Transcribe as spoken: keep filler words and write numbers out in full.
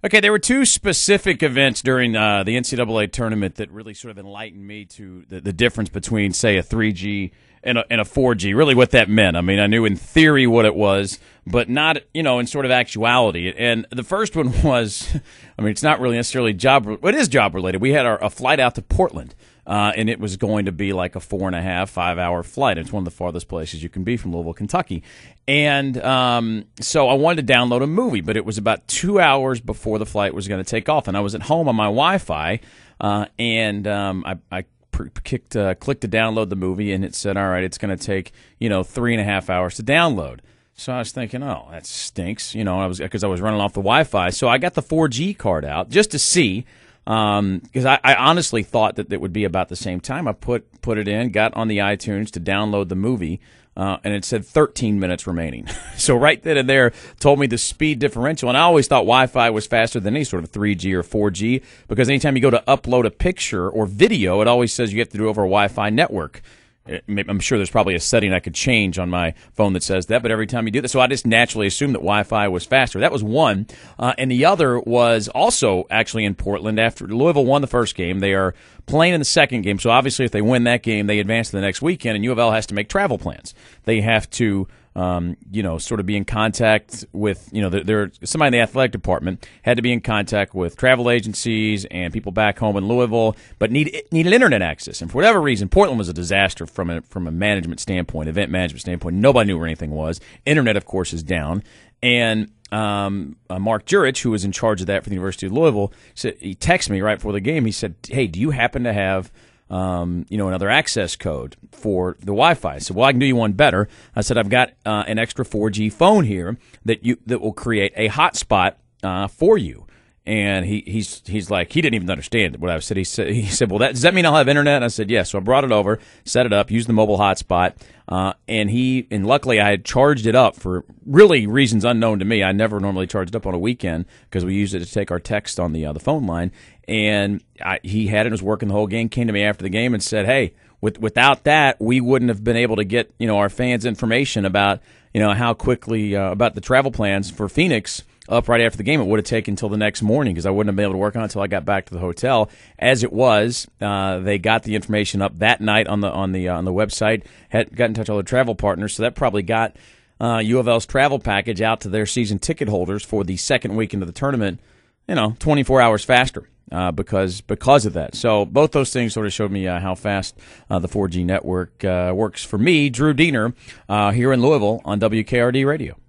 Okay, there were two specific events during uh, the N C double A tournament that really sort of enlightened me to the, the difference between, say, a three G and a, and a four G, really what that meant. I mean, I knew in theory what it was, but not, you know, in sort of actuality. And the first one was, I mean, it's not really necessarily job, it is job related. We had our, a flight out to Portland. Uh, and it was going to be like a four and a half, five hour flight. It's one of the farthest places you can be from Louisville, Kentucky. And um, so I wanted to download a movie, but it was about two hours before the flight was going to take off. And I was at home on my Wi-Fi, uh, and um, I, I pr- kicked, uh, clicked to download the movie, and it said, all right, it's going to take, you know, three and a half hours to download. So I was thinking, oh, that stinks, you know, I was because I was running off the Wi-Fi. So I got the four G card out just to see. Um, because I, I honestly thought that it would be about the same time. I put put it in, got on the iTunes to download the movie, uh, and it said thirteen minutes remaining. So right then and there told me the speed differential. And I always thought Wi-Fi was faster than any sort of three G or four G because anytime you go to upload a picture or video, it always says you have to do it over a Wi-Fi network. I'm sure there's probably a setting I could change on my phone that says that, but every time you do that, so I just naturally assumed that Wi-Fi was faster. That was one. Uh, and the other was also actually in Portland. After Louisville won the first game, they are playing in the second game. So obviously if they win that game, they advance to the next weekend, and U of L has to make travel plans. They have to Um, you know, sort of be in contact with, you know, there somebody in the athletic department had to be in contact with travel agencies and people back home in Louisville, but need needed internet access. And for whatever reason, Portland was a disaster from a from a management standpoint, event management standpoint. Nobody knew where anything was. Internet, of course, is down. And um, uh, Mark Jurich, who was in charge of that for the University of Louisville, said he texted me right before the game. He said, "Hey, do you happen to have?" Um, you know, another access code for the Wi-Fi. So, well, I can do you one better. I said, I've got uh, an extra four G phone here that you that will create a hotspot uh, for you. And he he's he's like, he didn't even understand what I said. He said, he said, well, that, does that mean I'll have internet? And I said, yes. So I brought it over, set it up, used the mobile hotspot, uh, and he and luckily I had charged it up for really reasons unknown to me. I never normally charged it up on a weekend because we used it to take our text on the uh, the phone line. And I, he had it, was working the whole game. Came to me after the game and said, hey, with, without that, we wouldn't have been able to get you know our fans information about you know how quickly uh, about the travel plans for Phoenix. Up right after the game. It would have taken until the next morning because I wouldn't have been able to work on it until I got back to the hotel. As it was, uh, they got the information up that night on the on the uh, on the website. Had got in touch with all the travel partners, so that probably got uh, U of L's travel package out to their season ticket holders for the second weekend of the tournament. You know, twenty-four hours faster uh, because because of that. So both those things sort of showed me uh, how fast uh, the four G network uh, works for me, Drew Diener, uh, here in Louisville on W K R D Radio.